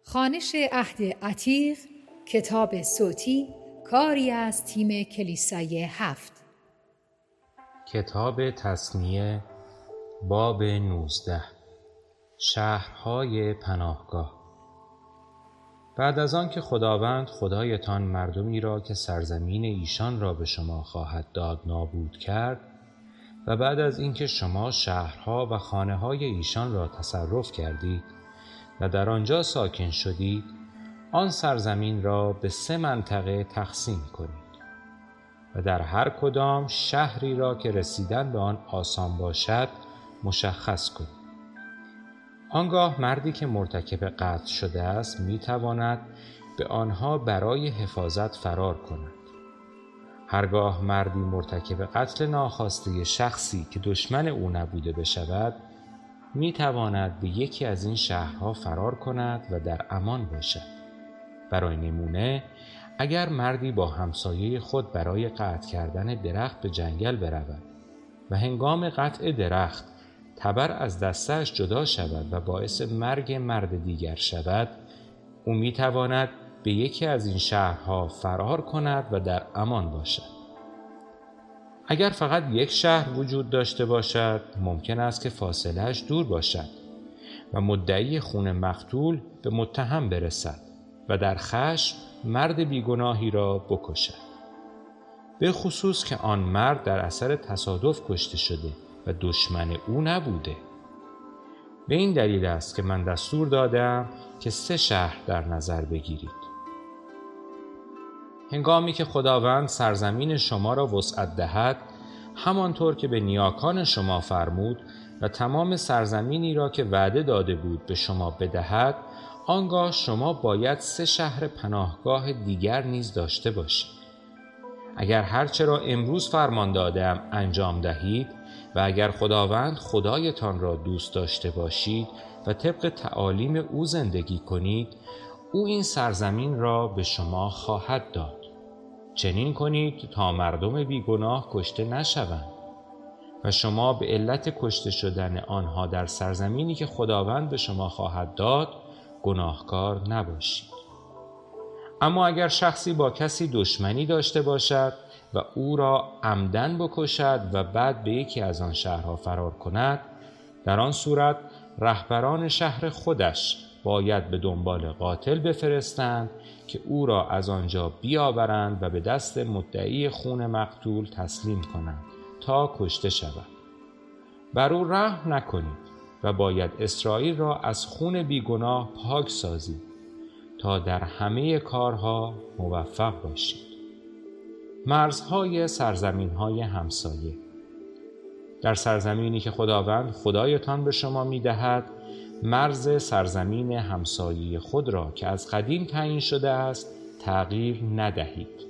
خوانش عهد عتیق، کتاب صوتی، کاری از تیم کلیسای 7. کتاب تثنیه باب 19. شهرهای پناهگاه. بعد از آن که خداوند خدایتان مردمی را که سرزمین ایشان را به شما خواهد داد نابود کرد و بعد از اینکه شما شهرها و خانه‌های ایشان را تصرف کردید و در آنجا ساکن شدید، آن سرزمین را به 3 منطقه تقسیم کنید و در هر کدام شهری را که رسیدن به آن آسان باشد مشخص کنید. آنگاه مردی که مرتکب قتل شده است میتواند به آنها برای حفاظت فرار کند. هرگاه مردی مرتکب قتل ناخواسته شخصی که دشمن او نبوده بشود، میتواند به یکی از این شهرها فرار کند و در امان باشد. برای نمونه، اگر مردی با همسایه خود برای قطع کردن درخت به جنگل برود و هنگام قطع درخت تبر از دستش جدا شود و باعث مرگ مرد دیگر شود، او میتواند به یکی از این شهرها فرار کند و در امان باشد. اگر فقط یک شهر وجود داشته باشد، ممکن است که فاصله‌اش دور باشد و مدعی خون مقتول به متهم برسد و در خشم مرد بیگناهی را بکشد، به خصوص که آن مرد در اثر تصادف کشته شده و دشمن او نبوده. به این دلیل است که من دستور دادم که 3 شهر در نظر بگیرید. هنگامی که خداوند سرزمین شما را وسعت دهد، همانطور که به نیاکان شما فرمود و تمام سرزمینی را که وعده داده بود به شما بدهد، آنگاه شما باید 3 شهر پناهگاه دیگر نیز داشته باشید. اگر هرچه را امروز فرمان دادم انجام دهید و اگر خداوند خدایتان را دوست داشته باشید و طبق تعالیم او زندگی کنید، او این سرزمین را به شما خواهد داد. چنین کنید تا مردم بیگناه کشته نشوند و شما به علت کشته شدن آنها در سرزمینی که خداوند به شما خواهد داد گناهکار نباشید. اما اگر شخصی با کسی دشمنی داشته باشد و او را عمدن بکشد و بعد به یکی از آن شهرها فرار کند، در آن صورت رهبران شهر خودش باید به دنبال قاتل بفرستند که او را از آنجا بیاورند و به دست مدعی خون مقتول تسلیم کنند تا کشته شود. بر او رحم نکنید و باید اسرائیل را از خون بیگناه پاک سازید تا در همه کارها موفق باشید. مرزهای سرزمین‌های همسایه. در سرزمینی که خداوند خدایتان به شما می‌دهد، مرز سرزمین همسایه خود را که از قدیم تعیین شده است تغییر ندهید.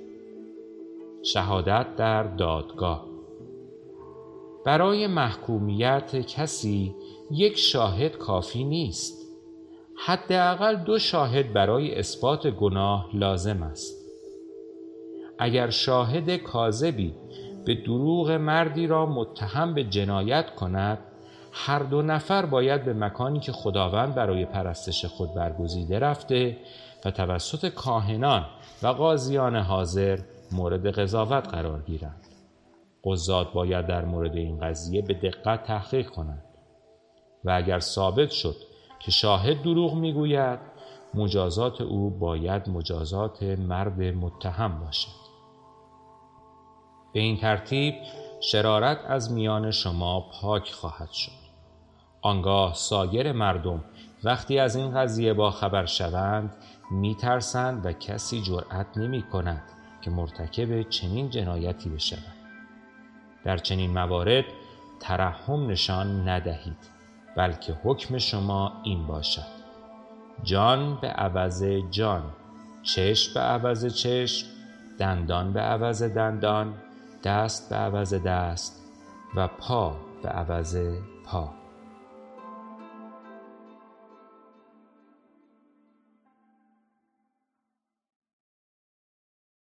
شهادت در دادگاه. برای محکومیت کسی 1 شاهد کافی نیست. حداقل 2 شاهد برای اثبات گناه لازم است. اگر شاهد کاذبی به دروغ مردی را متهم به جنایت کند، هر 2 نفر باید به مکانی که خداوند برای پرستش خود برگزیده رفته و توسط کاهنان و قاضیان حاضر مورد قضاوت قرار گیرند. قضات باید در مورد این قضیه به دقت تحقیق کنند و اگر ثابت شد که شاهد دروغ میگوید، مجازات او باید مجازات مرد متهم باشد. به این ترتیب شرارت از میان شما پاک خواهد شد. آنگاه سایر مردم وقتی از این قضیه با خبر شوند میترسند و کسی جرأت نمی کند که مرتکب چنین جنایتی بشود. در چنین موارد ترحم نشان ندهید، بلکه حکم شما این باشد: جان به عوض جان، چشم به عوض چشم، دندان به عوض دندان، دست به عوض دست و پا به عوض پا.